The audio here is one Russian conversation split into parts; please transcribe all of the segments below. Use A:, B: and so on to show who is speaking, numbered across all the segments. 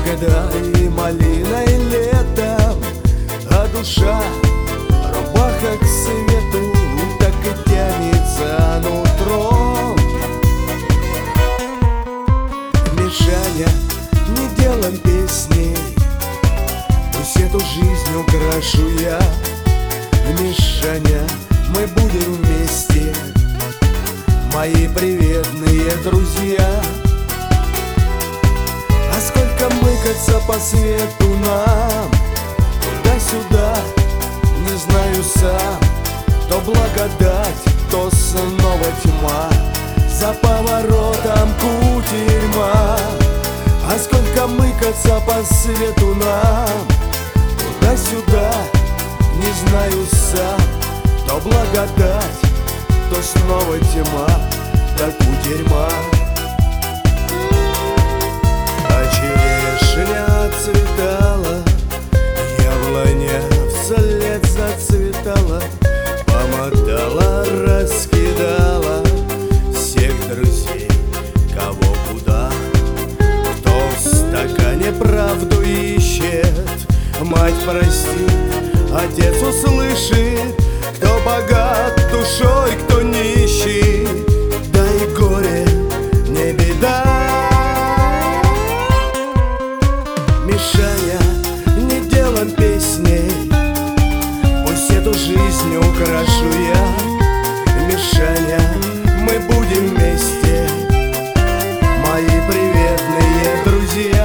A: ягодой, малиной летом, а душа рубаха к свету так и тянется нутром. Мишаня, не делом песней, пусть эту жизнь украшу я. Мишаня, мы будем вместе, мои приветные друзья. А сколько мыкаться по свету нам, туда-сюда, не знаю сам. То благодать, то снова тьма, за поворотом кутерьма. А сколько мыкаться по свету нам, туда-сюда, не знаю сам. То благодать, то снова тьма, да кутерьма. А черешня отцветала, яблоня вслед зацветала, помотала, раскидала всех друзей, кого куда. Кто в стакане правду ищет, мать простит, отец услышит. Кто богат душой, кто нищий, да и горе не беда. Мишаня, не делом песней, пусть эту жизнь украшу я. Мишаня, мы будем вместе, мои приветные друзья.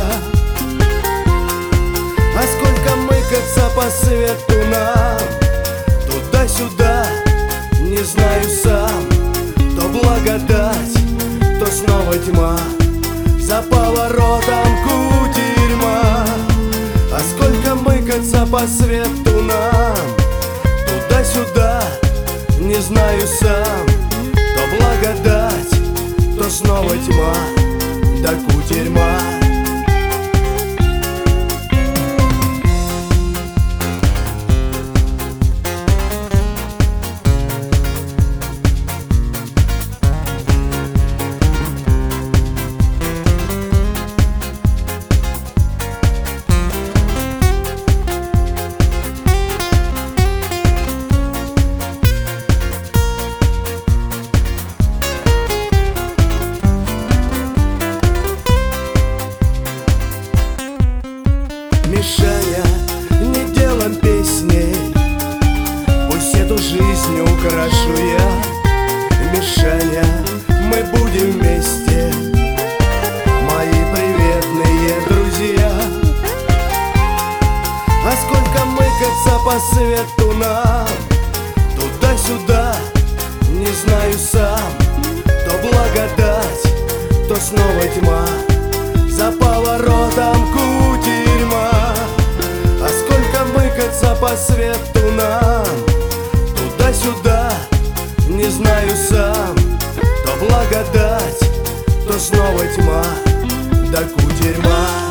A: А сколько мыкаться по свету нам, туда-сюда, не знаю сам. То благодать, то снова тьма, за поворотом кутерьма. А сколько мыкаться по свету нам, туда-сюда, не знаю сам. То благодать, то снова тьма, да кутерьма. Мишаня, не делом песней, пусть эту жизнь украшу я. Мишаня, мы будем вместе, мои приветные друзья. А сколько мыкаться по свету нам, туда-сюда, не знаю сам. То благодать, то снова тьма, за поворотом кутерьма. А сколько мыкаться по свету нам, туда-сюда, не знаю сам. То благодать, то снова тьма, да кутерьма.